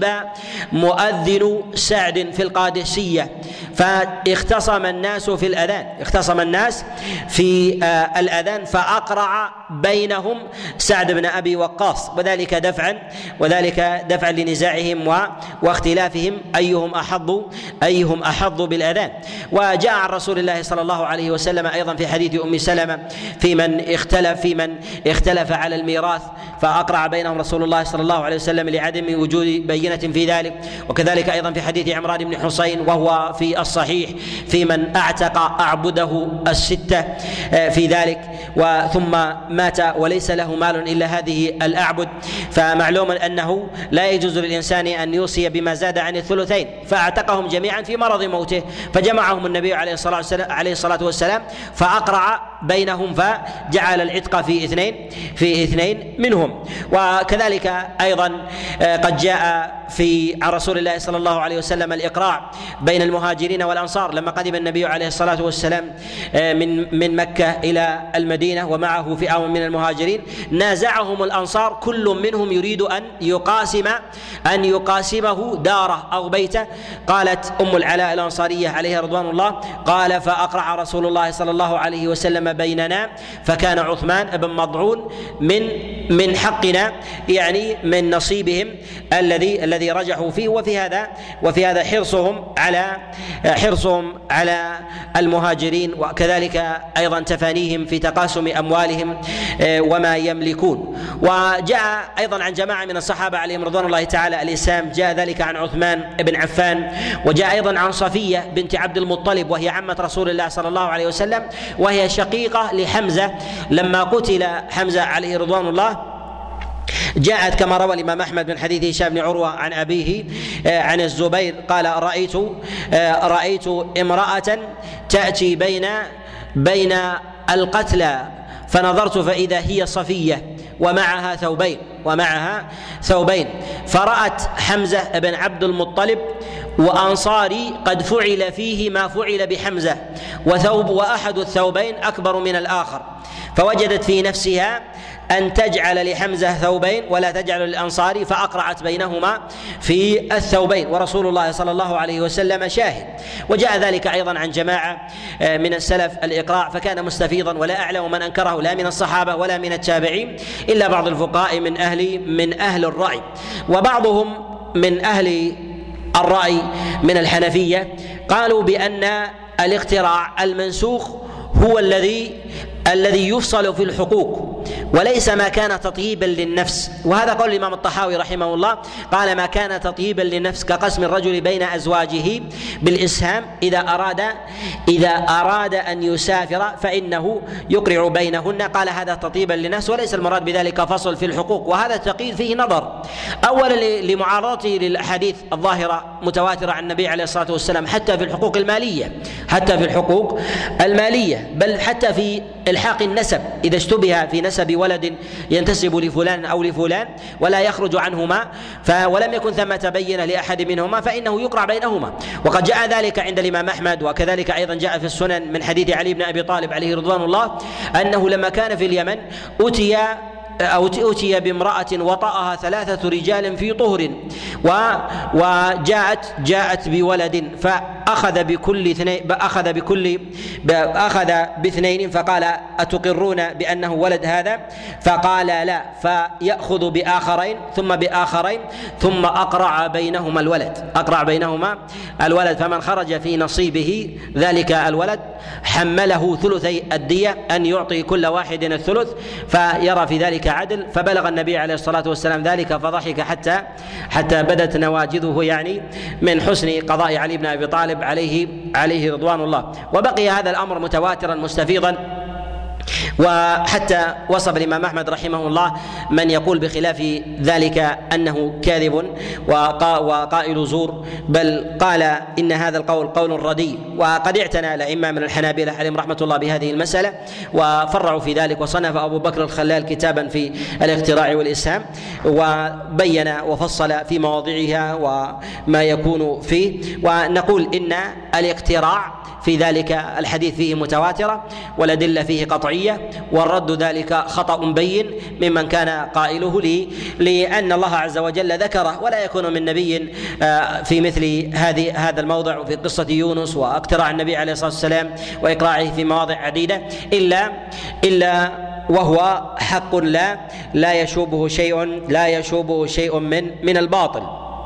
مؤذن سعد في القادسية فاختصم الناس في الأذان اختصم الناس في آه الأذان فأقرع بينهم سعد بن أبي وقاص وذلك دفعا وذلك دفعا لنزاعهم واختلافهم أيهم أحظ أيهم أحظ بالأذان. وجاء عن رسول الله صلى الله عليه وسلم أيضا في حديث أم سلمة في من اختلف في من اختلف على الميراث فأقرع بينهم رسول الله صلى الله عليه وسلم لعدم وجود بينة في ذلك. وكذلك أيضا في حديث عمران بن حسين وهو في الصحيح في من أعتق أعبده الستة في ذلك وثم مات وليس له مال إلا هذه الأعبد. فمعلوم أنه لا يجوز للإنسان أن يوصي بما زاد عن الثلثين فأعتقهم جميعا في مرض موته فجمعهم النبي عليه الصلاة والسلام, عليه الصلاة والسلام فأقرع بينهم فجعل العتق في اثنين في اثنين منهم. وكذلك أيضا قد جاء في عن رسول الله صلى الله عليه وسلم الإقراع بين المهاجرين والأنصار لما قدم النبي عليه الصلاة والسلام من من مكة إلى المدينة ومعه فئة من المهاجرين نازعهم الأنصار كل منهم يريد أن يقاسم أن يقاسمه داره أو بيته. قالت أم العلاء الأنصارية عليها رضوان الله قال فأقرع رسول الله صلى الله عليه وسلم بيننا فكان عثمان بن مضعون من من حقنا يعني من نصيبهم الذي الذي رجحوا فيه. وفي هذا وفي هذا حرصهم على حرصهم على المهاجرين وكذلك أيضا تفانيهم في تقاسم أموالهم وما يملكون. وجاء أيضا عن جماعة من الصحابة عليهم رضوان الله تعالى الإسلام جاء ذلك عن عثمان بن عفان وجاء أيضا عن صفية بنت عبد المطلب وهي عمة رسول الله صلى الله عليه وسلم وهي شقيقة لحمزة لما قتل حمزة عليه رضوان الله جاءت كما روى الإمام أحمد من حديث هشام بن عروة عن أبيه عن الزبير قال رأيت رأيت امرأة تأتي بين بين القتلى فنظرت فإذا هي صفية ومعها ثوبين ومعها ثوبين فرأت حمزة بن عبد المطلب وأنصاري قد فعل فيه ما فعل بحمزة وثوب وأحد الثوبين أكبر من الآخر، فوجدت في نفسها أن تجعل لحمزة ثوبين ولا تجعل للأنصاري، فأقرعت بينهما في الثوبين، ورسول الله صلى الله عليه وسلم شاهد. وجاء ذلك أيضا عن جماعة من السلف الإقراع فكان مستفيضا، ولا أعلم من أنكره لا من الصحابة ولا من التابعين إلا بعض الفقهاء من أهل من أهل الرأي، وبعضهم من أهل الرأي من الحنفية قالوا بأن الاقتراع المنسوخ هو الذي الذي يفصل في الحقوق وليس ما كان تطييبا للنفس، وهذا قول الإمام الطحاوي رحمه الله، قال ما كان تطييبا للنفس كقسم الرجل بين أزواجه بالإسهام إذا أراد إذا أراد أن يسافر فإنه يقرع بينهن، قال هذا تطيبا للنفس وليس المراد بذلك فصل في الحقوق. وهذا التقييد فيه نظر، أولا لمعارضته للأحاديث الظاهرة متواترة عن النبي عليه الصلاة والسلام حتى في الحقوق المالية حتى في الحقوق المالية بل حتى في إلحاق النسب إذا اشتبه في نسب ولد ينتسب لفلان أو لفلان ولا يخرج عنهما ولم يكن ثمة بينة لأحد منهما فإنه يقرع بينهما. وقد جاء ذلك عند الإمام أحمد، وكذلك أيضا جاء في السنن من حديث علي بن أبي طالب عليه رضوان الله أنه لما كان في اليمن أتي أو أتي بامرأة وطأها ثلاثة رجال في طهر وجاءت جاءت بولد فأخذ بكل اثنين أخذ بكل أخذ باثنين فقال أتقرون بأنه ولد هذا؟ فقال لا، فيأخذ بآخرين ثم بآخرين ثم أقرع بينهما الولد أقرع بينهما الولد فمن خرج في نصيبه ذلك الولد حمله ثلثي الدية أن يعطي كل واحد الثلث فيرى في ذلك عدل. فبلغ النبي عليه الصلاة والسلام ذلك فضحك حتى حتى بدت نواجذه يعني من حسن قضاء علي بن أبي طالب عليه عليه رضوان الله. وبقي هذا الأمر متواترا مستفيضا، وحتى وصف الإمام أحمد رحمه الله من يقول بخلاف ذلك أنه كاذب وقائل زور، بل قال إن هذا القول قول ردي. وقد اعتنى الأئمة من الحنابلة عليهم رحمة الله بهذه المسألة وفرعوا في ذلك، وصنف أبو بكر الخلال كتابا في الاقتراع والإسهام وبين وفصل في مواضعها وما يكون فيه. ونقول إن الاقتراع في ذلك الحديث فيه متواترة والأدلة فيه قطعية، والرد ذلك خطأ بين ممن كان قائله لي لأن الله عز وجل ذكره، ولا يكون من نبي في مثل هذه هذا الموضع وفي قصة يونس واقتراع النبي عليه الصلاة والسلام وإقراعه في مواضع عديدة إلا إلا وهو حق لا لا يشوبه شيء لا يشوبه شيء من من الباطل.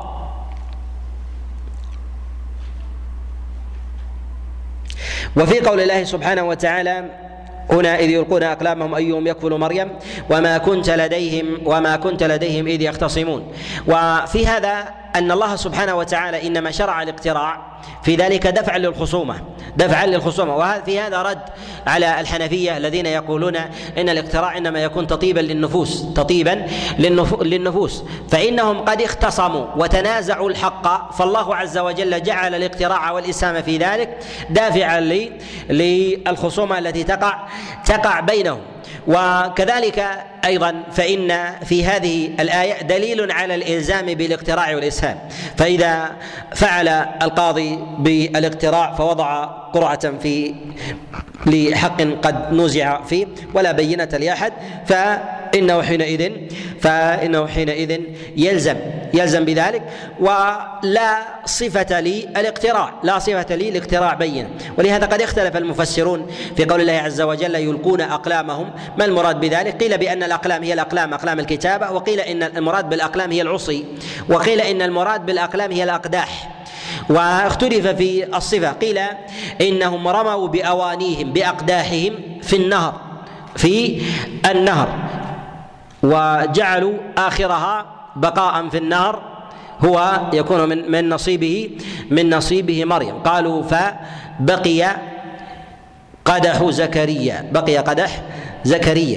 وفي قول الله سبحانه وتعالى هنا إذ يلقون أقلامهم أيهم يكفل مريم وما كنت لديهم وما كنت لديهم إذ يختصمون. وفي هذا أن الله سبحانه وتعالى إنما شرع الاقتراع في ذلك دفعا للخصومة دفعا للخصومة وفي هذا رد على الحنفية الذين يقولون إن الاقتراع إنما يكون تطيبا للنفوس تطيبا للنفوس فإنهم قد اختصموا وتنازعوا الحق، فالله عز وجل جعل الاقتراع والإسهام في ذلك دافعا للخصومة التي تقع تقع بينهم. وكذلك أيضا فإن في هذه الآية دليل على الإلزام بالاقتراع والإسهام، فإذا فعل القاضي بالاقتراع فوضع قرعة في لحق قد نزع فيه ولا بينة لأحد فإنه حينئذ فإنه حينئذ يلزم يلزم بذلك، ولا صفة للاقتراع لا صفة للاقتراع بينة. ولهذا قد اختلف المفسرون في قول الله عز وجل يلقون أقلامهم ما المراد بذلك؟ قيل بأن الأقلام هي الأقلام أقلام الكتابة، وقيل إن المراد بالأقلام هي العصي، وقيل إن المراد بالأقلام هي الأقداح. واختلف في الصفة، قيل إنهم رموا بأوانيهم بأقداحهم في النهر في النهر وجعلوا آخرها بقاء في النهر هو يكون من من نصيبه من نصيبه مريم. قالوا فبقي قدح زكريا بقي قدح زكريا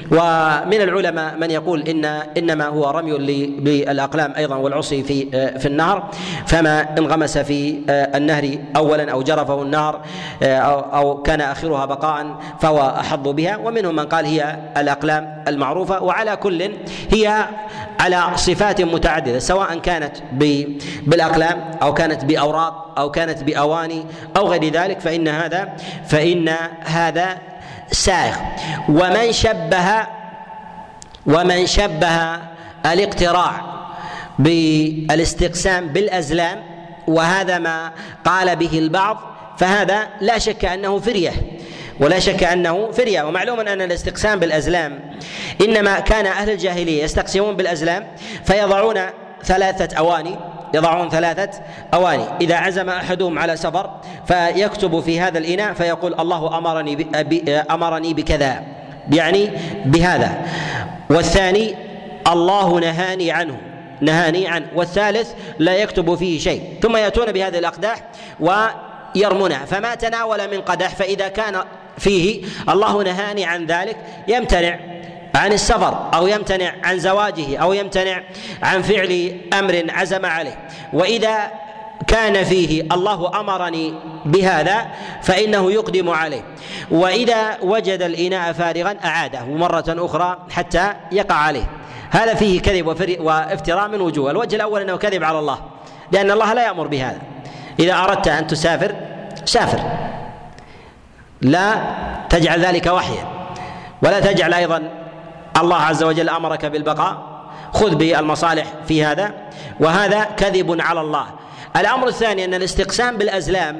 ومن العلماء من يقول إن إنما هو رمي بالأقلام أيضا والعصي في في النهر، فما انغمس في النهر أولا أو جرفه النهر أو كان آخرها بقاء فهو أحظ بها. ومنهم من قال هي الأقلام المعروفة. وعلى كل هي على صفات متعددة، سواء كانت بالأقلام أو كانت بأوراق أو كانت بأواني أو غير ذلك، فإن هذا فإن هذا سائغ. ومن شبه ومن شبه الاقتراع بالاستقسام بالأزلام، وهذا ما قال به البعض، فهذا لا شك أنه فرية ولا شك أنه فرية. ومعلوم أن الاستقسام بالأزلام إنما كان أهل الجاهلية يستقسمون بالأزلام فيضعون ثلاثة أواني يضعون ثلاثة أواني إذا عزم أحدهم على سفر فيكتب في هذا الإناء فيقول الله أمرني أمرني بكذا، يعني بهذا، والثاني الله نهاني عنه نهاني عنه، والثالث لا يكتب فيه شيء. ثم يأتون بهذه الأقداح ويرمونها، فما تناول من قدح فإذا كان فيه الله نهاني عن ذلك يمتنع عن السفر أو يمتنع عن زواجه أو يمتنع عن فعل أمر عزم عليه. وإذا كان فيه الله أمرني بهذا فإنه يقدم عليه، وإذا وجد الإناء فارغا أعاده مرة أخرى حتى يقع عليه. هذا فيه كذب وافتراء من وجوه. الوجه الأول أنه كذب على الله، لأن الله لا يأمر بهذا. إذا أردت أن تسافر سافر، لا تجعل ذلك وحيا، ولا تجعل أيضا الله عز وجل أمرك بالبقاء، خذ بالمصالح في هذا، وهذا كذب على الله. الأمر الثاني أن الاستقسام بالأزلام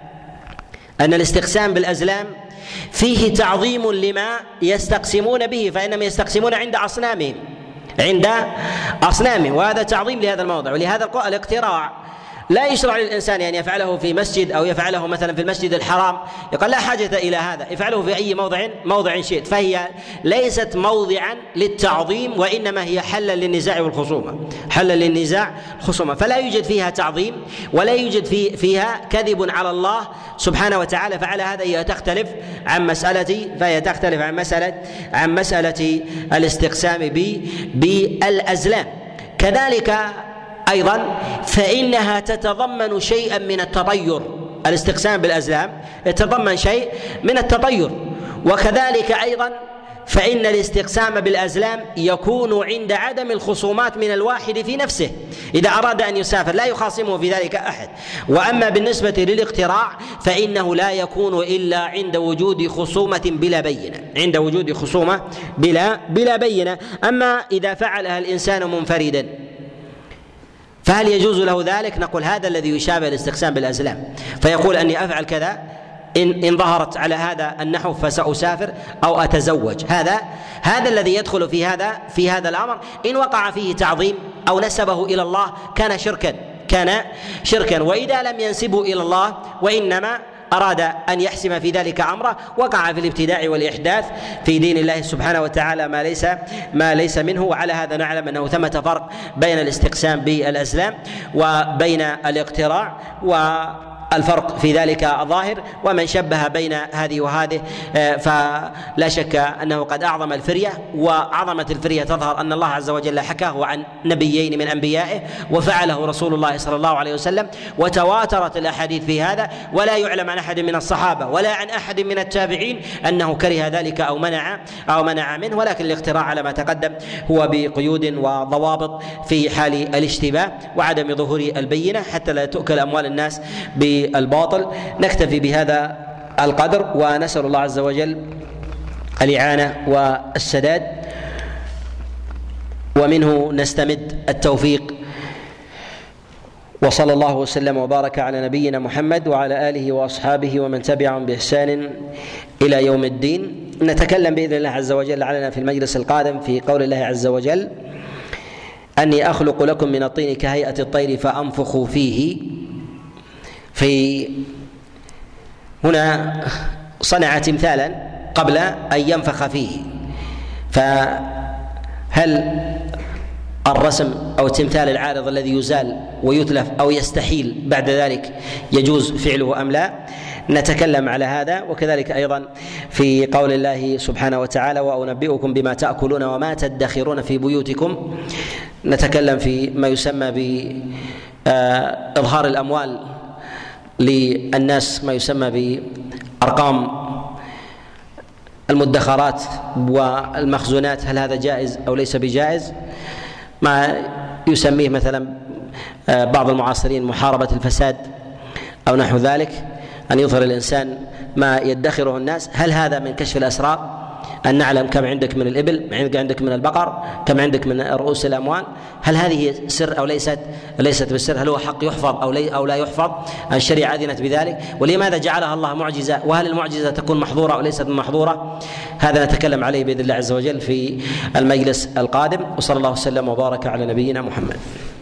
أن الاستقسام بالأزلام فيه تعظيم لما يستقسمون به، فإنهم يستقسمون عند أصنامهم عند أصنامهم وهذا تعظيم لهذا الموضع. ولهذا الاقتراع لا يشرع للإنسان أن يفعله في مسجد أو يفعله مثلا في المسجد الحرام، يقول لا حاجة إلى هذا، افعله في أي موضع موضع شئت. فهي ليست موضعا للتعظيم، وإنما هي حلا للنزاع والخصومة حلا للنزاع والخصومة فلا يوجد فيها تعظيم ولا يوجد في فيها كذب على الله سبحانه وتعالى. فعلى هذا هي تختلف عن مسألة فهي تختلف عن مسألة عن مسألة الاستقسام بالأزلام. كذلك أيضا فإنها تتضمن شيئا من التطير، الاستقسام بالأزلام يتضمن شيء من التطير. وكذلك أيضا فإن الاستقسام بالأزلام يكون عند عدم الخصومات من الواحد في نفسه، إذا أراد أن يسافر لا يخاصمه في ذلك أحد. وأما بالنسبة للاقتراع فإنه لا يكون إلا عند وجود خصومة بلا بينة عند وجود خصومة بلا بلا بينة. أما إذا فعلها الإنسان منفردا فهل يجوز له ذلك؟ نقول هذا الذي يشابه الاستقسام بالأزلام، فيقول أني أفعل كذا إن, إن ظهرت على هذا النحو فسأسافر أو أتزوج. هذا هذا الذي يدخل في هذا في هذا الأمر. إن وقع فيه تعظيم أو نسبه إلى الله كان شركا كان شركا وإذا لم ينسبه إلى الله وإنما أراد أن يحسم في ذلك أمره وقع في الابتداع والإحداث في دين الله سبحانه وتعالى ما ليس ما ليس منه. وعلى هذا نعلم أنه ثمة فرق بين الاستقسام بالأزلام وبين الاقتراع، والفرق في ذلك ظاهر. ومن شبه بين هذه وهذه فلا شك أنه قد أعظم الفرية، وعظمة الفرية تظهر أن الله عز وجل حكاه عن نبيين من أنبيائه وفعله رسول الله صلى الله عليه وسلم، وتواترت الأحاديث في هذا، ولا يعلم عن أحد من الصحابة ولا عن أحد من التابعين أنه كره ذلك أو منع أو منع منه. ولكن الاقتراع على ما تقدم هو بقيود وضوابط في حال الاشتباه وعدم ظهور البينة حتى لا تؤكل أموال الناس بالباطل. نكتفي بهذا القدر ونسأل الله عز وجل الإعانة والسداد، ومنه نستمد التوفيق. وصلى الله وسلم وبارك على نبينا محمد وعلى آله وأصحابه ومن تبعهم بإحسان إلى يوم الدين. نتكلم بإذن الله عز وجل علينا في المجلس القادم في قول الله عز وجل: أني أخلق لكم من الطين كهيئة الطير فأنفخ فيه. في هنا صنع تمثالا قبل أن ينفخ فيه، فهل الرسم أو التمثال العارض الذي يزال ويتلف أو يستحيل بعد ذلك يجوز فعله أم لا؟ نتكلم على هذا. وكذلك أيضا في قول الله سبحانه وتعالى: وأنبئكم بما تأكلون وما تدخرون في بيوتكم، نتكلم في ما يسمى بإظهار الأموال للناس، ما يسمى بأرقام المدخرات والمخزونات، هل هذا جائز أو ليس بجائز؟ ما يسميه مثلا بعض المعاصرين محاربة الفساد أو نحو ذلك، أن يظهر الإنسان ما يدخره الناس. هل هذا من كشف الأسرار؟ أن نعلم كم عندك من الإبل، كم عندك من البقر، كم عندك من رؤوس الأموال، هل هذه سر أو ليست ليست بالسر؟ هل هو حق يحفظ أو لي أو لا يحفظ؟ الشريعة أذنت بذلك، ولماذا جعلها الله معجزة؟ وهل المعجزة تكون محظورة أو ليست محظورة؟ هذا نتكلم عليه بإذن الله عز وجل في المجلس القادم. وصلى الله وسلم وبارك على نبينا محمد.